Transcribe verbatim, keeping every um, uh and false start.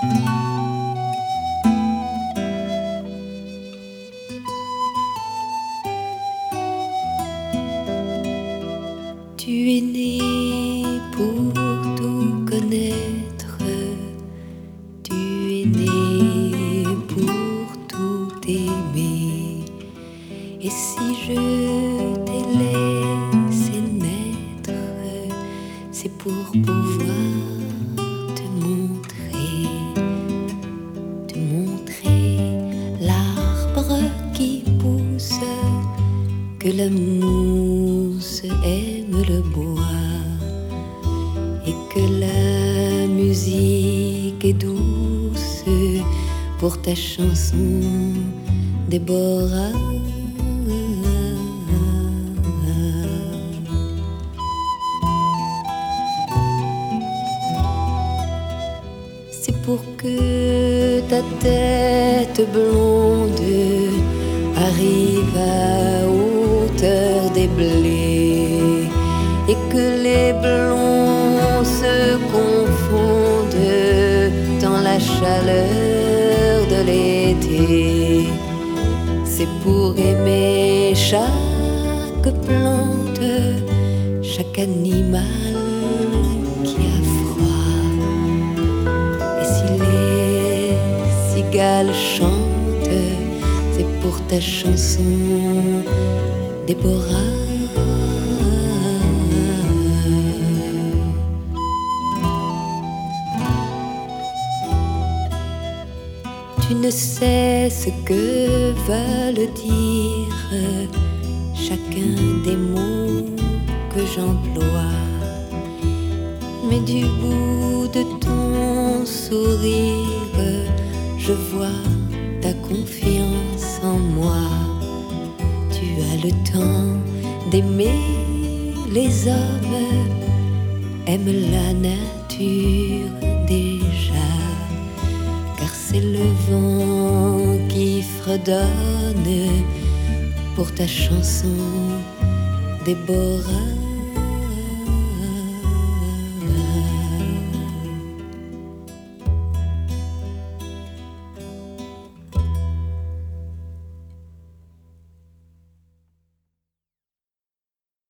Tu es né pour tout connaître, tu es né pour tout aimer. Et si je t'ai laissé naître, c'est pour pouvoir te montrer, te montrer l'arbre qui pousse, que la mousse aime le bois, et que la musique est douce pour ta chanson, Déborah. C'est pour que ta tête blonde arrive à hauteur des blés, et que les blonds se confondent dans la chaleur de l'été. C'est pour aimer chaque plante, chaque animal qui a froid. Et si les cigales chantent, c'est pour ta chanson, Déborah. Tu ne sais ce que veulent dire chacun des mots que j'emploie, mais du bout de ton sourire, je vois ta confiance en moi. Tu as le temps d'aimer les hommes, aime la nature déjà, car c'est le vent qui fredonne pour ta chanson, Déborah.